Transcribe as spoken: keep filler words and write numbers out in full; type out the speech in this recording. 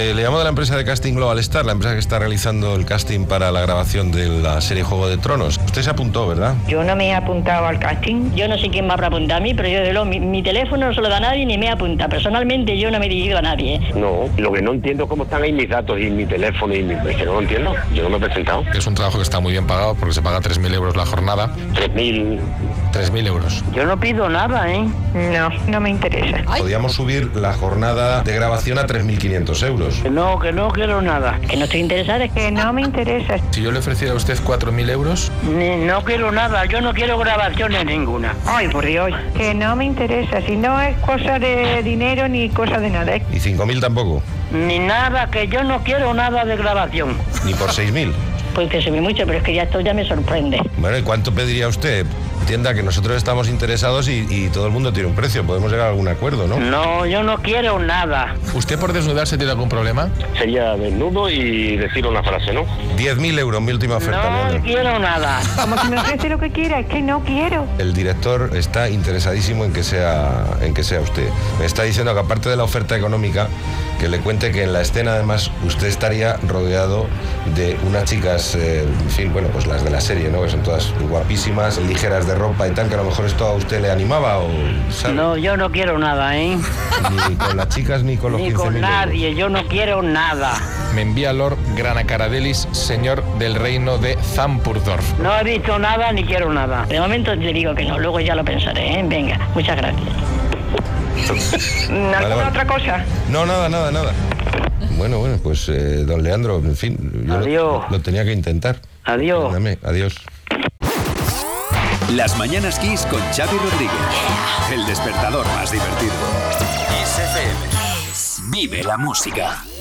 Eh, le llamo de la empresa de casting Global Star, la empresa que está realizando el casting para la grabación de la serie Juego de Tronos. Usted se apuntó, ¿verdad? Yo no me he apuntado al casting. Yo no sé quién me habrá apuntado a mí, pero yo de lo, mi, mi teléfono no se lo da a nadie ni me apunta. Personalmente yo no me he dirigido a nadie. No, lo que no entiendo es cómo están ahí mis datos y mi teléfono y mi... Es que no lo entiendo, yo no me he presentado. Es un trabajo que está muy bien pagado porque se paga tres mil euros la jornada. tres mil... tres mil euros. Yo no pido nada, ¿eh? No, no me interesa. Ay. Podríamos subir la jornada de grabación a tres mil quinientos euros. Que no, que no quiero nada. Que no estoy interesada, es que no me interesa. Si yo le ofreciera a usted cuatro mil euros... Ni, no quiero nada, yo no quiero grabaciones ninguna. Ay, por Dios. Que no me interesa, si no es cosa de dinero ni cosa de nada. ¿Y cinco mil tampoco? Ni nada, que yo no quiero nada de grabación. ¿Ni por seis mil? Pues que se ve mucho, pero es que ya esto ya me sorprende. Bueno, ¿y cuánto pediría usted? Entienda que nosotros estamos interesados y, y todo el mundo tiene un precio. Podemos llegar a algún acuerdo, ¿no? No, yo no quiero nada. ¿Usted por desnudarse tiene algún problema? Sería desnudo y decir una frase, ¿no? diez mil euros, mi última oferta. No Leandro. quiero nada. Como si me ofrece lo que quiera, es que no quiero. El director está interesadísimo en que sea, en que sea usted. Me está diciendo que aparte de la oferta económica, que le cuente que en la escena además usted estaría rodeado de unas chicas, eh, en fin, bueno, pues las de la serie, ¿no? Que son todas guapísimas, ligeras de ropa y tal, que a lo mejor esto a usted le animaba o... ¿sabe? No, yo no quiero nada, ¿eh? Ni con las chicas ni con los Ni quince mil con nadie, yo no quiero nada. Me envía Lord Granacaradelis, señor del reino de Zampurdorf. No he visto nada ni quiero nada. De momento te digo que no, luego ya lo pensaré, ¿eh? Venga, muchas gracias. ¿Alguna Vale, vale. otra cosa? No, nada, nada, nada. Bueno, bueno, pues eh, don Leandro, en fin, yo Adiós. Lo, lo tenía que intentar. Adiós. Perdóname, adiós. Las Mañanas Kiss con Xavi Rodríguez. El despertador más divertido. Kiss F M. Vive la música.